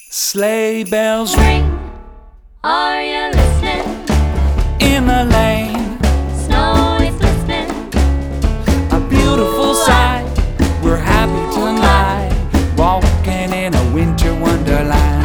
Sleigh bells ring, Are you listening? in the lane, Snow is glistening. a beautiful sight. We're happy tonight, walking in a winter wonderland.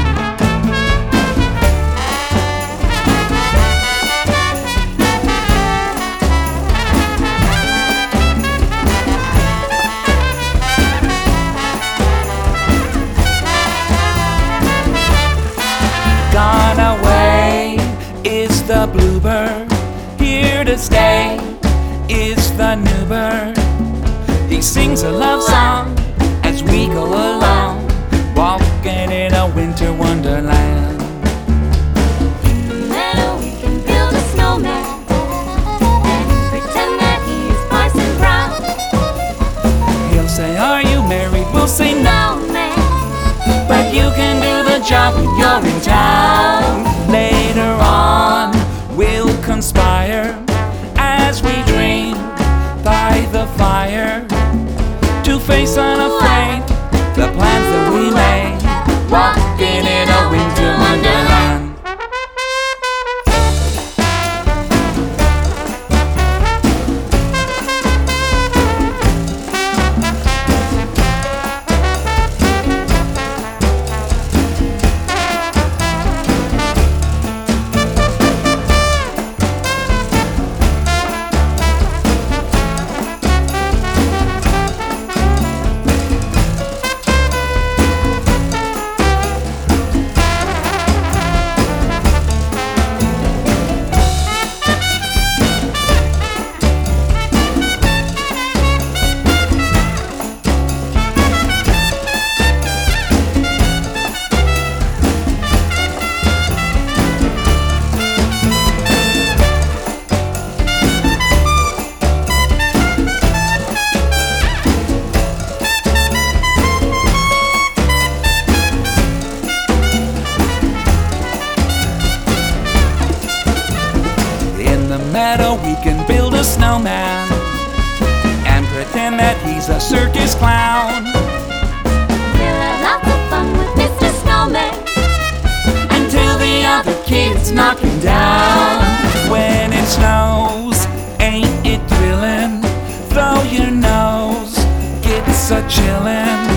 Gone away is the bluebird, here to stay is the new bird. He sings a love song as we go along, walking in a winter wonderland. In the meadow we can build a snowman and pretend that he's Parson Brown. He'll say, "Are you married?" We'll say, "No, Snowman, but you can do the job when you're in town." Later on, we'll conspire as we dream by the fire to face unafraid the plans that we made, walking in a winter wonderland. In the meadow we can build a snowman and pretend that he's a circus clown, we'll have lots of fun with Mr. Snowman. until the other kids knock him down. When it snows, ain't it thrilling? Though your nose gets a chillin',